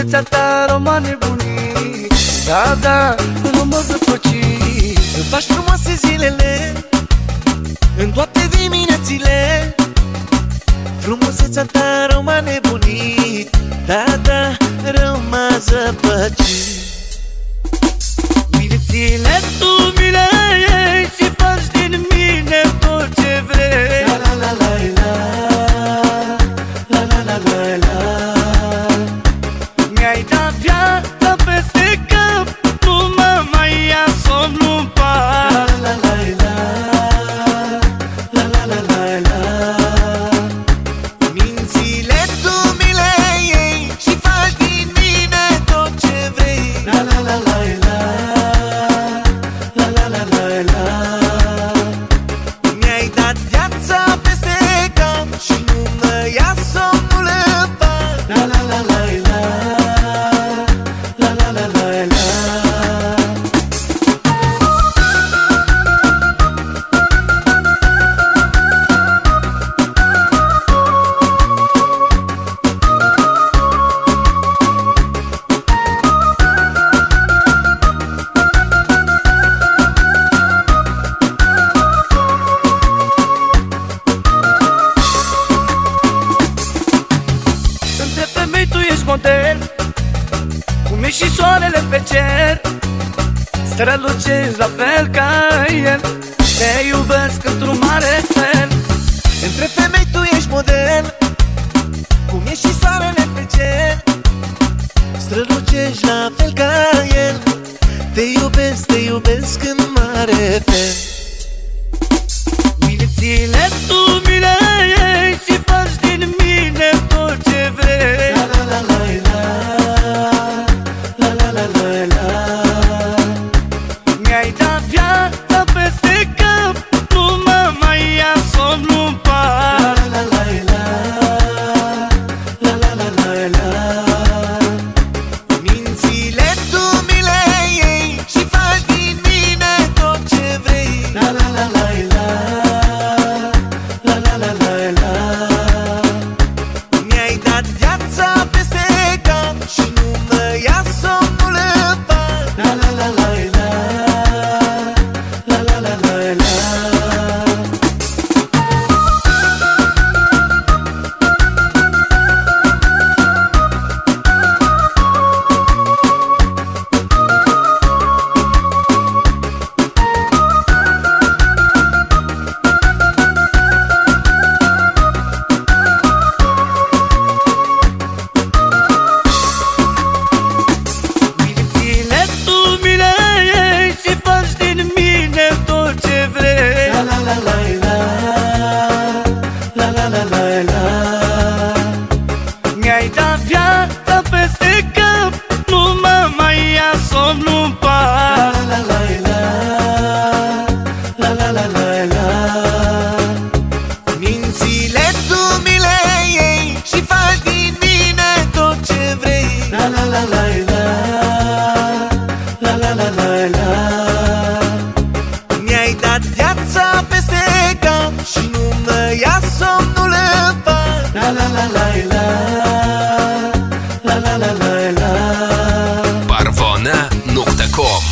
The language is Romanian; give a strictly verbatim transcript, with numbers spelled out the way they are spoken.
Frumusețea ta m-a nebunit. Da, da, nu mă zăpăci. Îmi faci frumoase zilele în toate diminețile. Frumusețea ta rău m-a nebunit. Da, da, rău m-a zăpăcit. Mințile tu mi le iei și faci din mine tot ce vrei. La la la la la, la la la la la. Mi-ai dat viața peste cap, nu mă mai ia somnul în pat. La la la la, la la la la la. Mințile tu mi le iei și faci din mine tot ce vrei. La la la la la, la la la la la. Mi-ai dat viața peste cap și nu mă ia somnul în pat. La la la la la, la la la la la. Între femei tu ești model, cum e și soarele pe cer. Strălucești la fel ca el, te iubesc într-un mare fel. Între femei tu ești model, cum e și soarele pe cer. Strălucești la fel ca el, te iubesc, te iubesc în mare fel. Mințile tu mi le iei și faci din mine tot ce vrei. La la la la la, la la la la la. Mi-ai dat viața peste cap, nu mă mai ia somnul în pat. La la la la la, la la la la la. Mințile tu mi le iei și faci din mine tot ce vrei. La la la la la, la la la la la. Mi-ai dat viața peste cap și nu mă ia somnul în pat. La la la la la, la la la la la. Mințile tu mi le iei și faci din mine tot ce vrei. La la la la la, la la la la la. Mi-ai dat viața peste cap, nu mă mai ia somnul în pat. La la la la, la la la la la. Mințile tu mi le iei și faci din mine tot ce vrei. La la la la la, la la la la la. Mi-ai dat viața peste cap și nu mă ia somnul în pat. La la la la la, la la la la la. Parvona punct com